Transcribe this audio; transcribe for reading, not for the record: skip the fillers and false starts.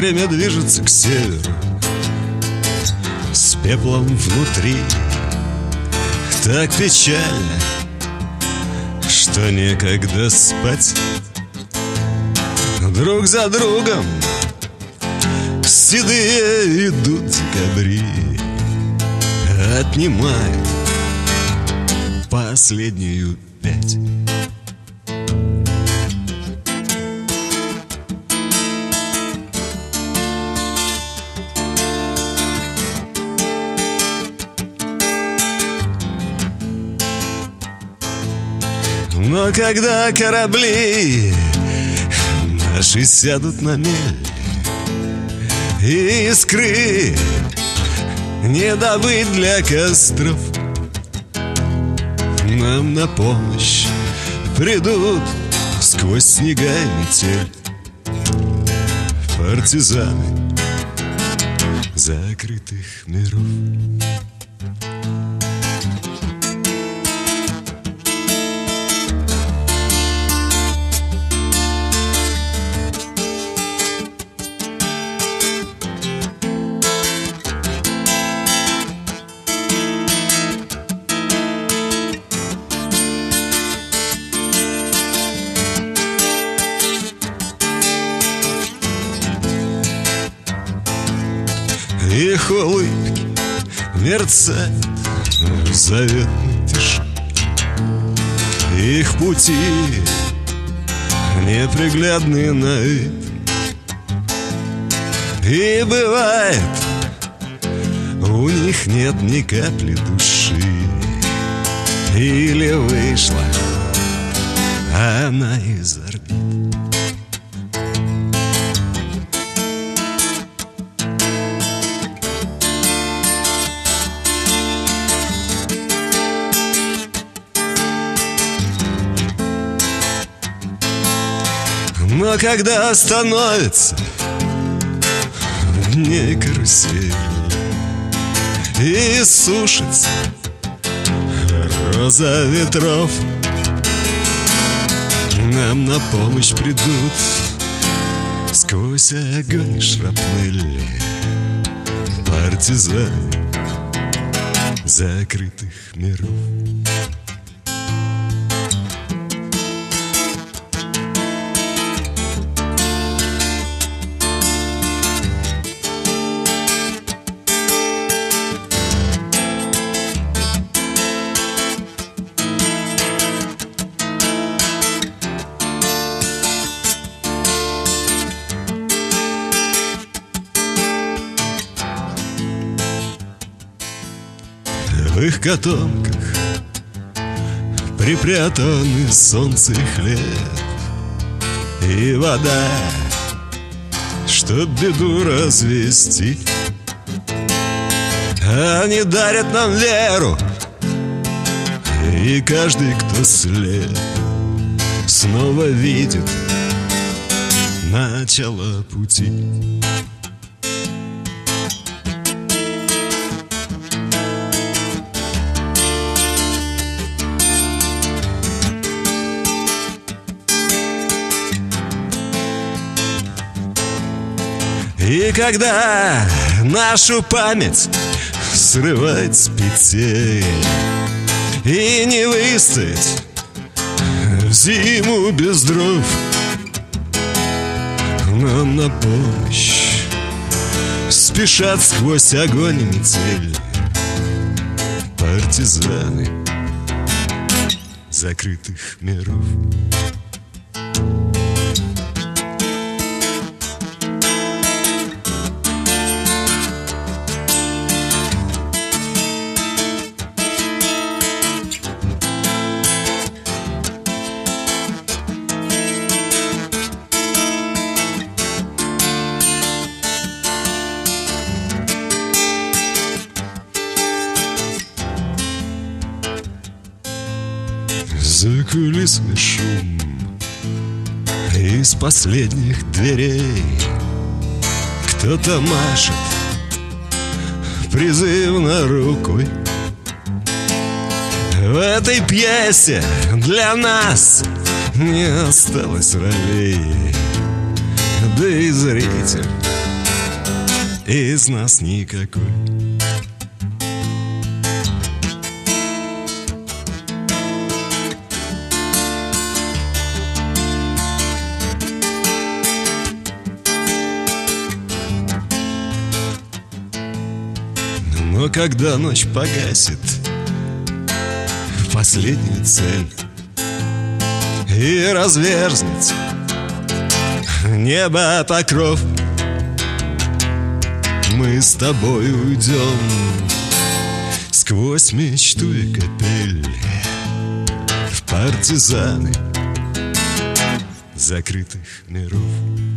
Время движется к северу, с пеплом внутри. Так печально, что некогда спать. Друг за другом седые идут декабри, отнимают последнюю пять. Но когда корабли наши сядут на мель, и искры не добыть для костров, нам на помощь придут сквозь снега и метель партизаны закрытых миров. Их улыбки мерцают в заветной тишине, их пути неприглядны на вид. И бывает, у них нет ни капли души, или вышла она из орбит. Но когда остановится в ней карусель и сушится роза ветров, нам на помощь придут сквозь огонь и шрапнель партизаны закрытых миров. В их котомках припрятаны солнце и хлеб, и вода, чтоб беду развести. Они дарят нам веру, и каждый, кто слеп, снова видит начало пути. И когда нашу память срывает с петель, и не выстоять в зиму без дров, нам на помощь спешат сквозь огонь и метель партизаны закрытых миров. За кулисами шум из последних дверей. Кто-то машет призывно рукой. В этой пьесе для нас не осталось ролей, да и зритель из нас никакой. Но когда ночь погасит последнюю цель и разверзнется небо покров, мы с тобой уйдем сквозь мечту и капель в партизаны закрытых миров.